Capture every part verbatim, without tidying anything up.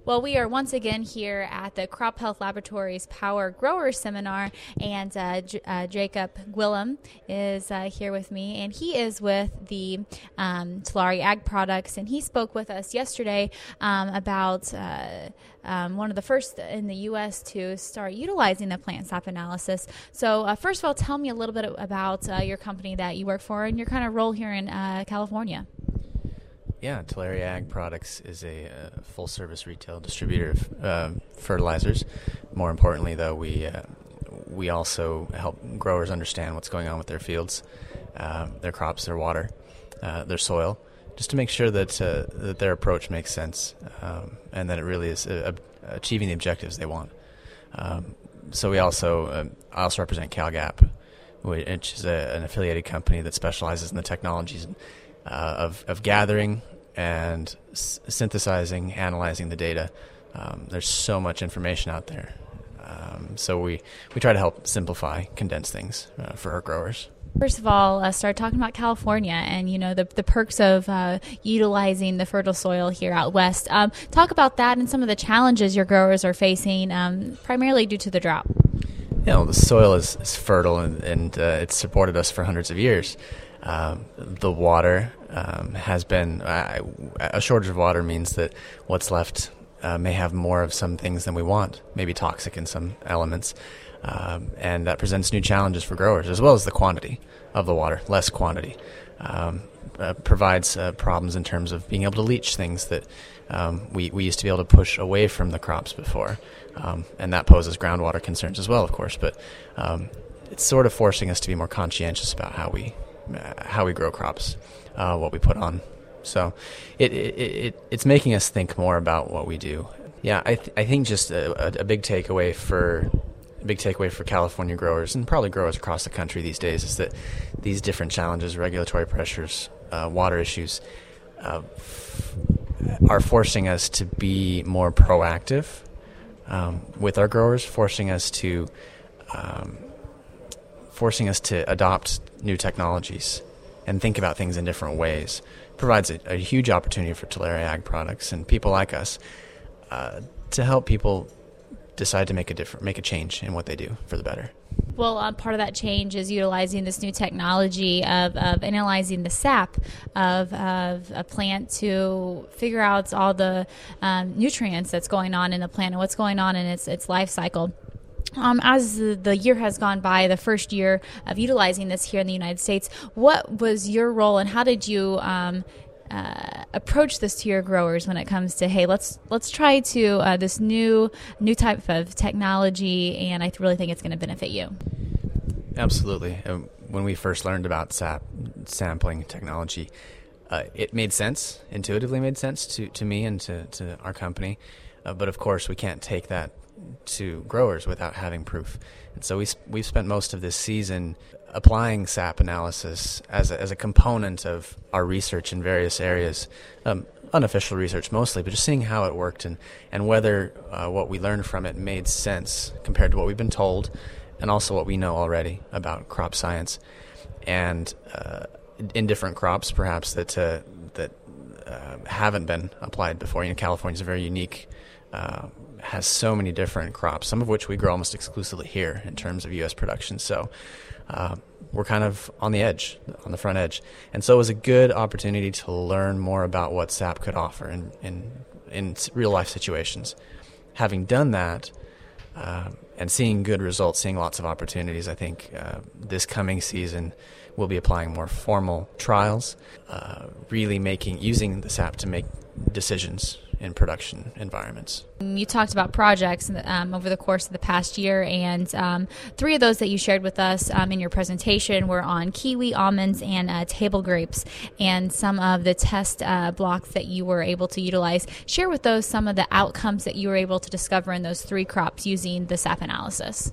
Well, we are once again here at the Crop Health Laboratories Power Grower Seminar, and uh, J- uh, Jacob Gwillim is uh, here with me, and he is with the um, Tulare Ag Products, and he spoke with us yesterday um, about uh, um, one of the first in the U S to start utilizing the plant sap analysis. So uh, first of all, tell me a little bit about uh, your company that you work for and your kind of role here in uh, California. Yeah, Tulare Ag Products is a uh, full-service retail distributor of uh, fertilizers. More importantly, though, we uh, we also help growers understand what's going on with their fields, uh, their crops, their water, uh, their soil, just to make sure that uh, that their approach makes sense um, and that it really is uh, achieving the objectives they want. Um, so we also uh, I also represent CalGap, which is a, an affiliated company that specializes in the technologies Uh, of, of gathering and s- synthesizing, analyzing the data. Um, there's so much information out there. Um, so we, we try to help simplify, condense things uh, for our growers. First of all, uh, start talking about California and, you know, the, the perks of uh, utilizing the fertile soil here out west. Um, talk about that and some of the challenges your growers are facing, um, primarily due to the drought. You know, the soil is, is fertile and, and uh, it's supported us for hundreds of years. Um, the water um, has been, uh, a shortage of water means that what's left uh, may have more of some things than we want, maybe toxic in some elements. Um, and that presents new challenges for growers, as well as the quantity of the water, less quantity. Um, uh, provides uh, problems in terms of being able to leach things that um, we, we used to be able to push away from the crops before. Um, and that poses groundwater concerns as well, of course. But um, it's sort of forcing us to be more conscientious about how we how we grow crops, uh, what we put on. So it, it, it it's making us think more about what we do. Yeah, I th- I think just a, a big takeaway for a big takeaway for California growers and probably growers across the country these days is that these different challenges, regulatory pressures, uh, water issues, uh, f- are forcing us to be more proactive um, with our growers, forcing us to um, forcing us to adopt new technologies and think about things in different ways. Provides a, a huge opportunity for Tulare Ag Products and people like us uh, to help people decide to make a different, make a change in what they do for the better. Well, uh, part of that change is utilizing this new technology of, of analyzing the sap of, of a plant to figure out all the um, nutrients that's going on in the plant and what's going on in its its life cycle. Um, as the, the year has gone by, the first year of utilizing this here in the United States, what was your role and how did you um, uh, approach this to your growers when it comes to, hey, let's let's try to uh, this new new type of technology, and I really think it's going to benefit you? Absolutely. Uh, when we first learned about sap sampling technology, uh, it made sense, intuitively made sense to, to me and to, to our company. Uh, but of course, we can't take that to growers without having proof. And so we, we've spent most of this season applying sap analysis as a, as a component of our research in various areas, um, unofficial research mostly, but just seeing how it worked and, and whether uh, what we learned from it made sense compared to what we've been told and also what we know already about crop science. And uh, in different crops, perhaps, that, uh, that uh, haven't been applied before. You know, California's a very unique uh has so many different crops, some of which we grow almost exclusively here in terms of U S production. So uh, we're kind of on the edge, on the front edge. And so it was a good opportunity to learn more about what sap could offer in, in, in real-life situations. Having done that uh, and seeing good results, seeing lots of opportunities, I think uh, this coming season we'll be applying more formal trials, uh, really making using the sap to make decisions in production environments. You talked about projects um, over the course of the past year, and um, three of those that you shared with us um, in your presentation were on kiwi, almonds, and uh, table grapes, and some of the test uh, blocks that you were able to utilize. Share with those some of the outcomes that you were able to discover in those three crops using the sap analysis.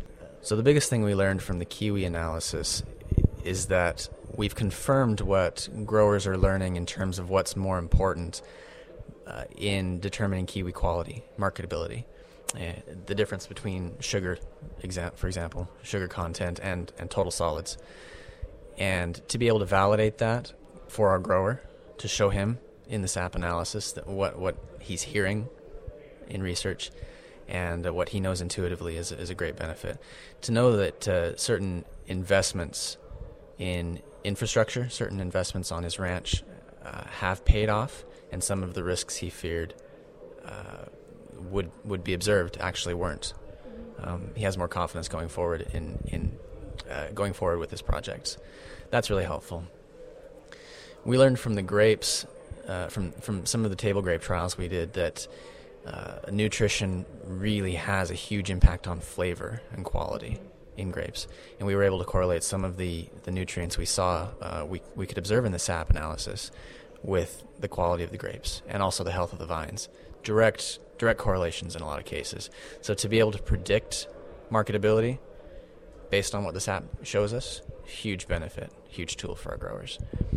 So the biggest thing we learned from the kiwi analysis is that we've confirmed what growers are learning in terms of what's more important Uh, in determining kiwi quality, marketability, uh, the difference between sugar, exa- for example, sugar content and, and total solids. And to be able to validate that for our grower, to show him in the sap analysis that what, what he's hearing in research, and uh, what he knows intuitively is, is a great benefit. To know that uh, certain investments in infrastructure, certain investments on his ranch uh, have paid off, and some of the risks he feared uh, would would be observed actually weren't. Um, he has more confidence going forward in in uh, going forward with his projects. That's really helpful. We learned from the grapes, uh, from from some of the table grape trials we did, that uh, nutrition really has a huge impact on flavor and quality in grapes, and we were able to correlate some of the, the nutrients we saw uh, we we could observe in the sap analysis with the quality of the grapes and also the health of the vines. Direct direct correlations in a lot of cases. So to be able to predict marketability based on what the sap shows us, huge benefit, huge tool for our growers.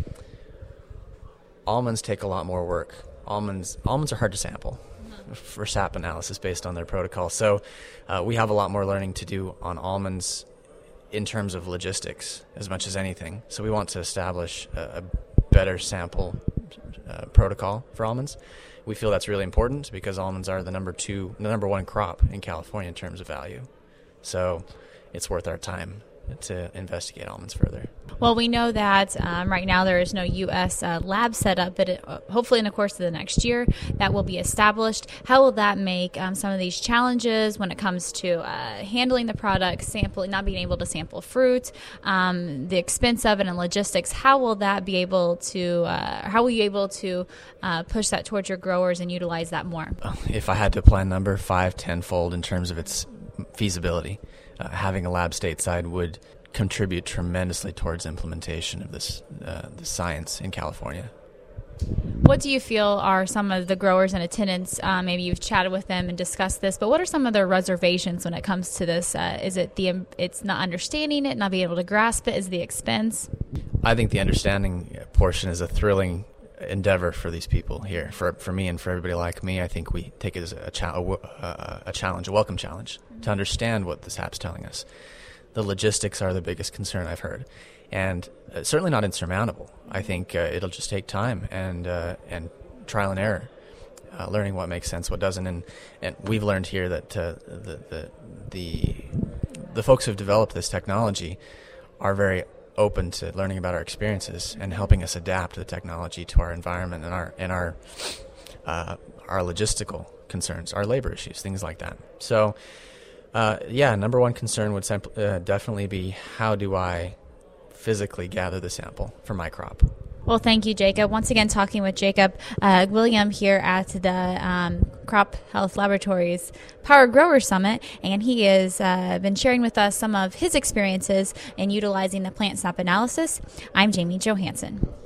Almonds take a lot more work. Almonds almonds are hard to sample for sap analysis based on their protocol. So uh, we have a lot more learning to do on almonds in terms of logistics as much as anything. So we want to establish a, a better sample uh, protocol for almonds. We feel that's really important because almonds are the number two, the number one crop in California in terms of value. So it's worth our time to investigate almonds further. Well, we know that um, right now there is no U S uh, lab set up, but it, uh, hopefully in the course of the next year that will be established. How will that make um, some of these challenges when it comes to uh, handling the product, sampling, not being able to sample fruit, um, the expense of it and logistics, how will that be able to, uh, how will you be able to uh, push that towards your growers and utilize that more? If I had to apply a number, five, tenfold in terms of its feasibility. Uh, having a lab stateside would contribute tremendously towards implementation of this uh, the science in California. What do you feel are some of the growers in attendance? Uh, maybe you've chatted with them and discussed this, but what are some of their reservations when it comes to this? Uh, is it the it's not understanding it, not being able to grasp it? Is it the expense? I think the understanding portion is a thrilling endeavor for these people here. For for me and for everybody like me, I think we take it as a, cha- a, a challenge, a welcome challenge, mm-hmm. to understand what the sap's telling us. The logistics are the biggest concern I've heard, and uh, certainly not insurmountable. I think uh, it'll just take time and uh, and trial and error, uh, learning what makes sense, what doesn't. And, and we've learned here that uh, the, the the the folks who've developed this technology are very open to learning about our experiences and helping us adapt the technology to our environment and our and our uh, our logistical concerns, our labor issues, things like that. So, uh, yeah, number one concern would simp- uh, definitely be, how do I physically gather the sample for my crop? Well, thank you, Jacob. Once again, talking with Jacob uh, William here at the um, Crop Health Laboratories Power Grower Summit, and he has uh, been sharing with us some of his experiences in utilizing the plant sap analysis. I'm Jamie Johansson.